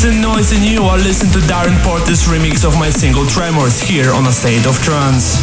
Decent Noise and you are listening to Darren Porter's remix of my single Tremors here on A State of Trance.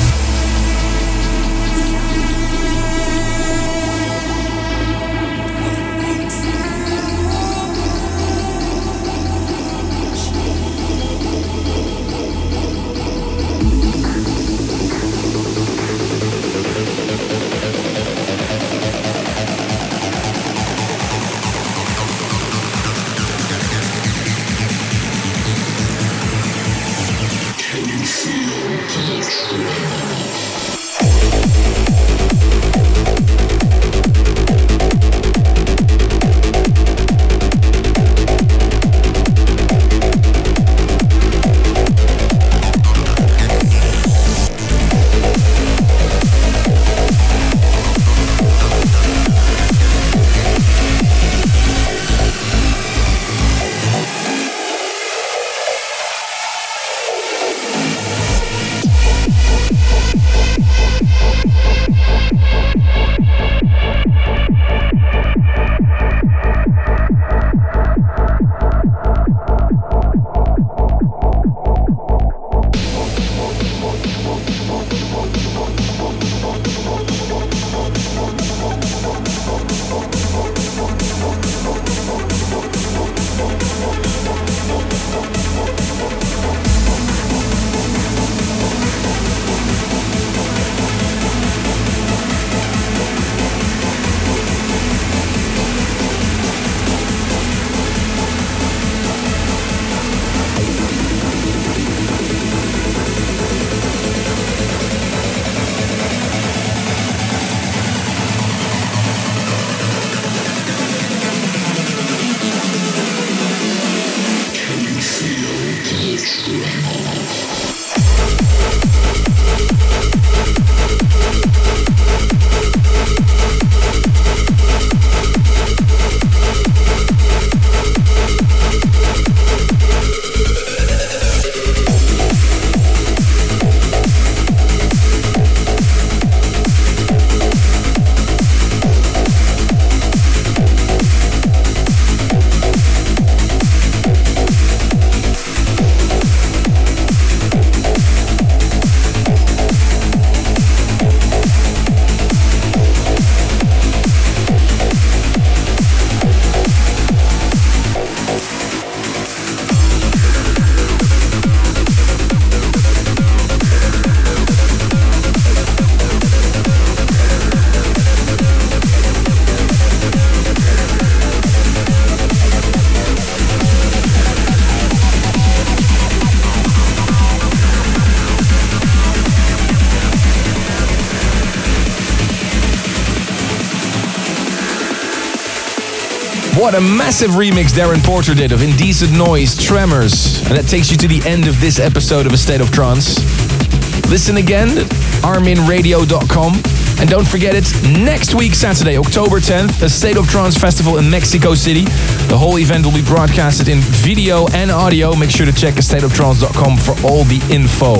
What a massive remix Darren Porter did of Indecent Noise, Tremors. And that takes you to the end of this episode of A State of Trance. Listen again at arminradio.com. And don't forget it, next week, Saturday, October 10th, A State of Trance Festival in Mexico City. The whole event will be broadcasted in video and audio. Make sure to check astateoftrance.com for all the info.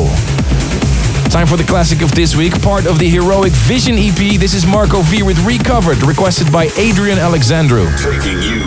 Time for the classic of this week, part of the Heroic Vision EP. This is Marco V with Recovered, requested by Adrian Alexandru. Taking you